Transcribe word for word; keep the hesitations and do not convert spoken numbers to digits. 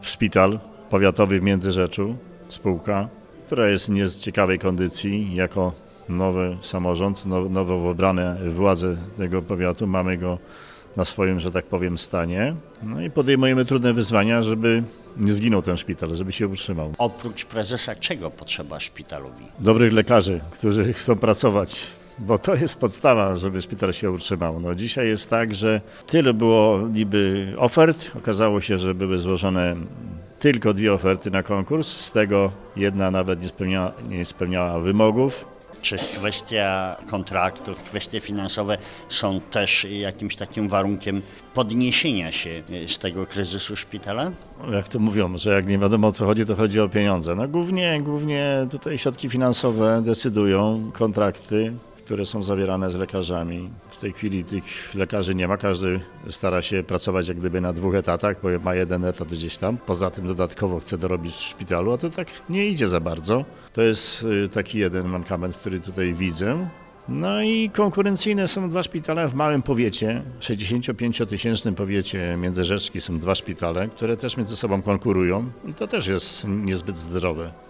Szpital powiatowy w Międzyrzeczu, spółka, która jest nie z ciekawej kondycji. Jako nowy samorząd, nowo wybrane władze tego powiatu, mamy go na swoim, że tak powiem, stanie. No i podejmujemy trudne wyzwania, żeby nie zginął ten szpital, żeby się utrzymał. Oprócz prezesa czego potrzeba szpitalowi? Dobrych lekarzy, którzy chcą pracować, bo to jest podstawa, żeby szpital się utrzymał. No, dzisiaj jest tak, że tyle było niby ofert, okazało się, że były złożone tylko dwie oferty na konkurs, z tego jedna nawet nie spełniała, nie spełniała wymogów. Czy kwestia kontraktów, kwestie finansowe są też jakimś takim warunkiem podniesienia się z tego kryzysu szpitala? Jak to mówią, że jak nie wiadomo o co chodzi, to chodzi o pieniądze. No głównie, głównie tutaj środki finansowe decydują, kontrakty, które są zawierane z lekarzami. W tej chwili tych lekarzy nie ma, każdy stara się pracować jak gdyby na dwóch etatach, bo ma jeden etat gdzieś tam. Poza tym dodatkowo chce dorobić w szpitalu, a to tak nie idzie za bardzo. To jest taki jeden mankament, który tutaj widzę. No i konkurencyjne są dwa szpitale w małym powiecie, sześćdziesięciopięciotysięcznym powiecie międzyrzeckim są dwa szpitale, które też między sobą konkurują i to też jest niezbyt zdrowe.